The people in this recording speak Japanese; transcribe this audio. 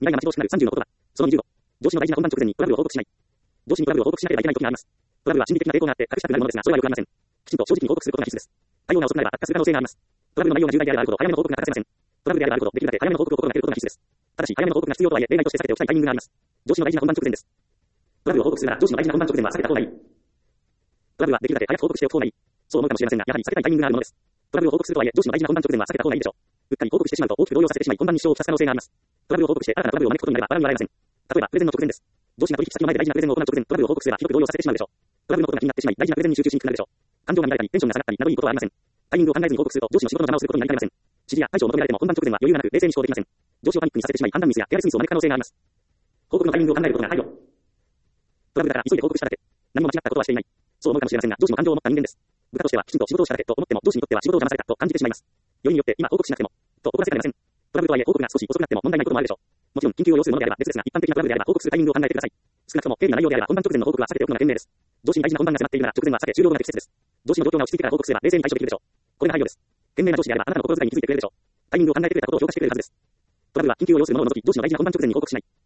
来が待ち遠しくなる30のことは、その20度。上司の大事な本番直前にトラブルを報告しない。上司にトラブルを報告しなければいけない時があります。トラブルは心理的な抵抗があって隠したくなるものですが、それはよくありません。きちんと正直に報告することが必須です。対応が遅くなれば悪化する可能性があります。トラブルの内容が重大であればあるほど早めの報告が欠かせません。トラブルであればあるほどできるだけ早めの報告を心がけることが必須です。ただし、早めの報告が必要とはいえ、例外として避けておきたいタイミングがあります。上司の大事な本番直前です。トラブルを報告するなら、上司の大事な本番直前は避けた方がいい。トラブルはできるだけ早く報告しておく方がいい。そう思うかもしれませんが、やはり避けたいタイミングがあるものです。トラブルを報告するとはいえ、上司の大事な本番直前は避けた方がいいでしょう。うっかり報告してしまうと大きく動揺させてしまい、本番に支障をきたす可能性があります。トラブルを報告して新たなトラブルを招くことになれば笑いはありません。例えば、プレゼンの直前です。上司が取引先の前で大事なプレゼンを行う直前、トラブルを報告すればひどく動揺させてしまうでしょう。トラブルのことが気になってしまい、大事なプレゼンに集中しにくくなるでしょう。感情が乱れたり、テンションが下がったりなどいいことはありません。タイミングを考えずに報告すると、上司の仕事の邪魔をすることになりかねません。指示や対処を求められても本番直前は余裕がなく冷静に思考できません。上司をパニックにさせてしまい、判断ミスや手荒れミスを招く可能性があります。報告のタイミングを考えることが配慮。トラブルだから急いで報告しただけ。何も間違ったことはしていない。そう思うかもしれませんが、上司も感情を持った人間です。部下としてはきちんと仕事をしただけと思っても、上司にとっては仕事を邪魔されたと感じてしまいます。よりによって今報告しなくても、と怒らせかねません。トラブルとはいえ報告が少し遅くなっても問題ないこともあるでしょう。もちろん緊急を要するものであれば別ですが、一般的なトラブルであれば報告するタイミングを考えてください。少なくとも経理な内容であれば本番直前の報告は避けておくのが賢明です。上司に大事な本番が迫っているなら直前は避け終了が適切です。上司の状況が落ち着いてから報告すれば冷静に対処できるでしょう。これが配慮です。賢明な上司であればあなたの心遣いに気づいてくれるでしょう。タイミングを考えてくれたことを評価してくれるはずです。トラブルは緊急を要するものを除き、上司の大事な本番直前に報告しない。